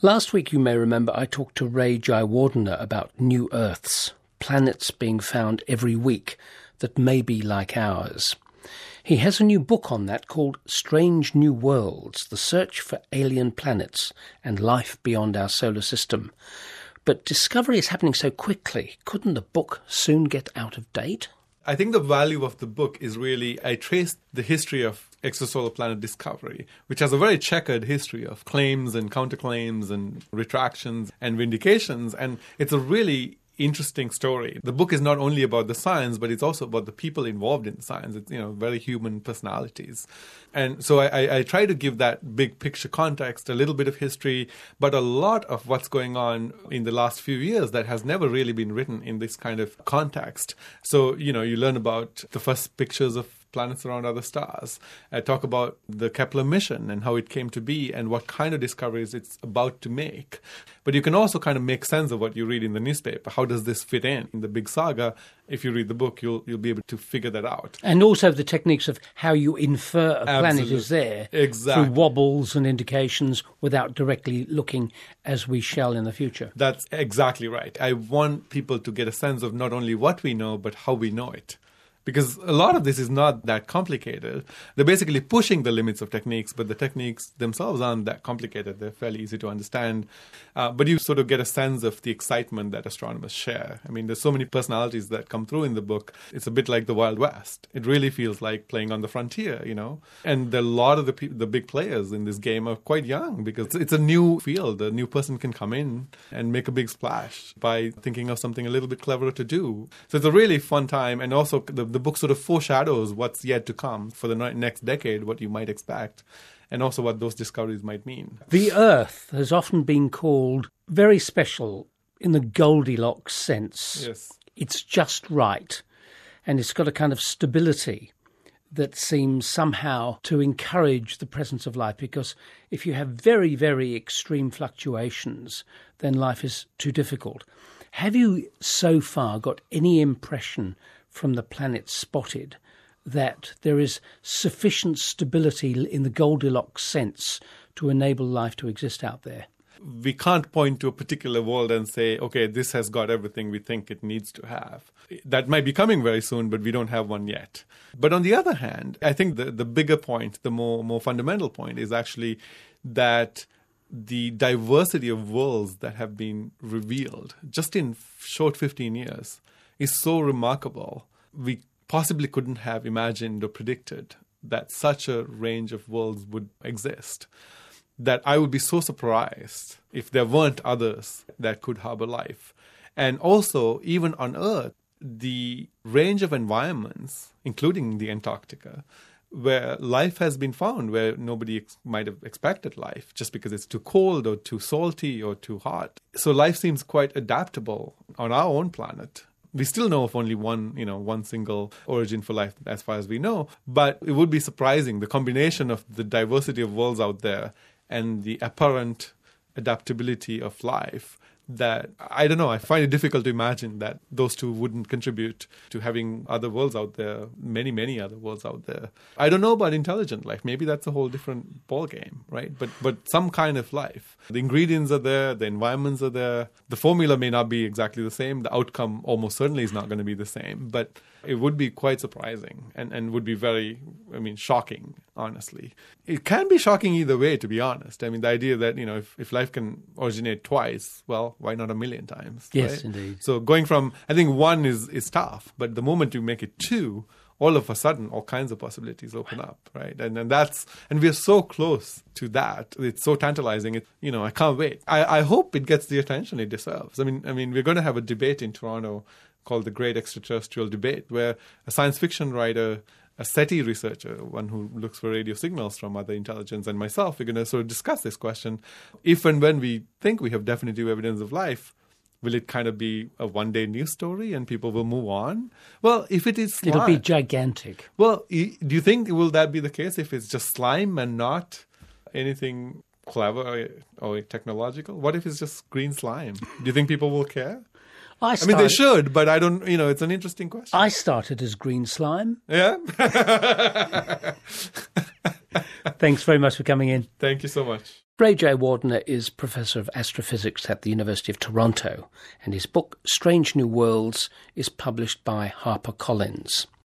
Last week, you may remember, I talked to Ray Jaiwardena about new Earths, planets being found every week that may be like ours. He has a new book on that called Strange New Worlds, The Search for Alien Planets and Life Beyond Our Solar System. But discovery is happening so quickly. Couldn't the book soon get out of date? I think the value of the book is really, I traced the history of exosolar planet discovery, which has a very checkered history of claims and counterclaims and retractions and vindications. And it's a really interesting story. The book is not only about the science, but it's also about the people involved in the science. It's, very human personalities. And so I try to give that big picture context, a little bit of history, but a lot of what's going on in the last few years that has never really been written in this kind of context. So, you learn about the first pictures of planets around other stars. I talk about the Kepler mission and how it came to be and what kind of discoveries it's about to make. But you can also kind of make sense of what you read in the newspaper. How does this fit in the big saga? If you read the book, you'll be able to figure that out. And also the techniques of how you infer a planet is there. Exactly. Through wobbles and indications without directly looking, as we shall in the future. That's exactly right. I want people to get a sense of not only what we know, but how we know it. Because a lot of this is not that complicated. They're basically pushing the limits of techniques, but the techniques themselves aren't that complicated. They're fairly easy to understand. But you sort of get a sense of the excitement that astronomers share. I mean, there's so many personalities that come through in the book. It's a bit like the Wild West. It really feels like playing on the frontier, And a lot of the big players in this game are quite young because it's a new field. A new person can come in and make a big splash by thinking of something a little bit cleverer to do. So it's a really fun time. And also the book sort of foreshadows what's yet to come for the next decade, what you might expect, and also what those discoveries might mean. The Earth has often been called very special in the Goldilocks sense. Yes. It's just right, and it's got a kind of stability that seems somehow to encourage the presence of life, because if you have very, very extreme fluctuations, then life is too difficult. Have you so far got any impression from the planets spotted that there is sufficient stability in the Goldilocks sense to enable life to exist out there? We can't point to a particular world and say, okay, this has got everything we think it needs to have. That might be coming very soon, but we don't have one yet. But on the other hand, I think the bigger point, the more fundamental point is actually that the diversity of worlds that have been revealed just in short 15 years is so remarkable. We possibly couldn't have imagined or predicted that such a range of worlds would exist, that I would be so surprised if there weren't others that could harbor life. And also, even on Earth, the range of environments, including the Antarctica, where life has been found, where nobody might have expected life, just because it's too cold or too salty or too hot. So life seems quite adaptable on our own planet. We still know of only one single origin for life as far as we know, but it would be surprising, the combination of the diversity of worlds out there and the apparent adaptability of life, that, I don't know, I find it difficult to imagine that those two wouldn't contribute to having other worlds out there, many, many other worlds out there. I don't know about intelligent life. Maybe that's a whole different ballgame, right? But some kind of life. The ingredients are there, the environments are there. The formula may not be exactly the same. The outcome almost certainly is not going to be the same. But it would be quite surprising and would be very, shocking, honestly. It can be shocking either way, to be honest. I mean, the idea that, if life can originate twice, well, why not a million times? Yes, right? Indeed. So going from, I think one is tough, but the moment you make it two, all of a sudden, all kinds of possibilities open up, right? And we're so close to that. It's so tantalizing. I can't wait. I hope it gets the attention it deserves. I mean, we're going to have a debate in Toronto called the Great Extraterrestrial Debate, where a science fiction writer, a SETI researcher, one who looks for radio signals from other intelligence, and myself, we're going to sort of discuss this question. If and when we think we have definitive evidence of life, will it kind of be a one-day news story and people will move on? Well, if it is slime... It'll be gigantic. Well, do you think, will that be the case if it's just slime and not anything clever or technological? What if it's just green slime? Do you think people will care? I mean, they should, but I don't, it's an interesting question. I started as green slime. Yeah? Thanks very much for coming in. Thank you so much. Ray J. Wardner is Professor of Astrophysics at the University of Toronto, and his book, Strange New Worlds, is published by HarperCollins.